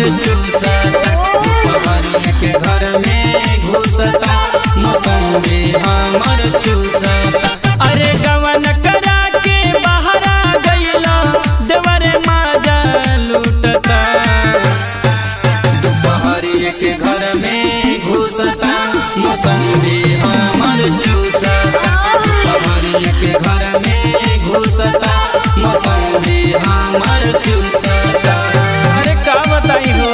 चूसता, दुपहरिया के घर में घुसता, मौसम्बी हमर चूसता। अरे गवन करा के बाहर आ गइला, देवरे माजा लूटता, दुपहरिया के घर में घुसता, मौसम्बी हमर चूसता, दुपहरिया के घर में घुसता, मौसम्बी हमर चूसता। अरे का बताई हो,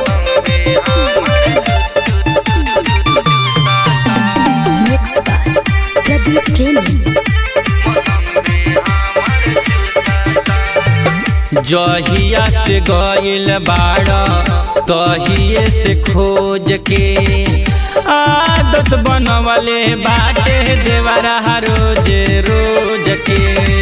Mixed by Pradeep Premi. जहिया से गइल बाड़ा तहिए से खोज के आदत बनवले बाटे देवरा रोज रोज के।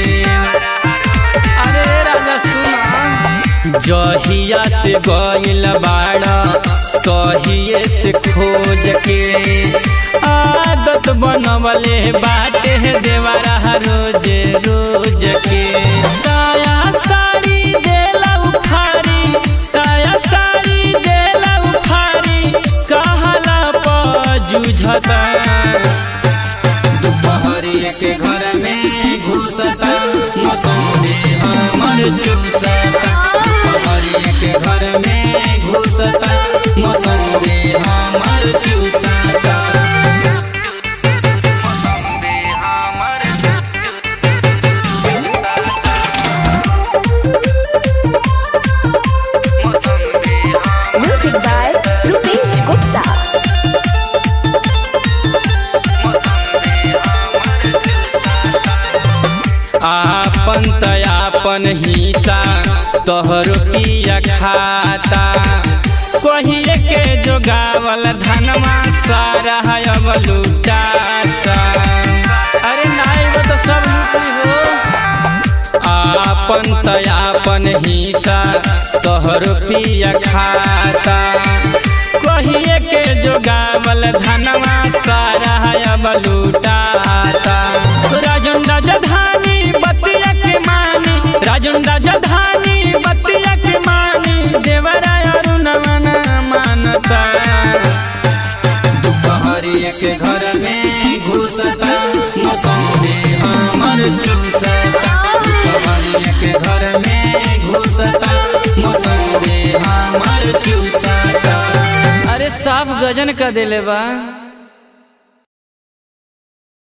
अरे राजा सुना, जहिया से गइल बाड़ा तहिए से खोज के आदत बनवले बाटे देवरा रोज रोज के। साया साड़ी देला उखारी, साया साड़ी देला उखारी, कहला पजूझता, दुपहरिया के घर में घुसता, मौसम्बी हमर चूसता, दुपहरिया के घर में घुसता, मौसम्बी हमर चूसता। Music by Rupesh Gupta. आपन तयापन हिस्सा तोहर पिया खाता, कहिए के जोगावल धनमा सारा अब लुटाता। अरे नाई वो तो सब लुटी हो, आपन तयापन हिस्सा तोहर पिया खाता, कहिए के जोगावल धनमा सारा अब लुटाता। राजन राजधानी बतिया के मानी, राजन राजधानी बतिया के मानी, देवरा अरुणवना मानता, दुपहरिया के घर में घुसता, मौसम्बी हमर चूसता, दुपहरिया के घर में घुसता, मौसम्बी हमर चूसता। अरे साफ गजन का दिले बा।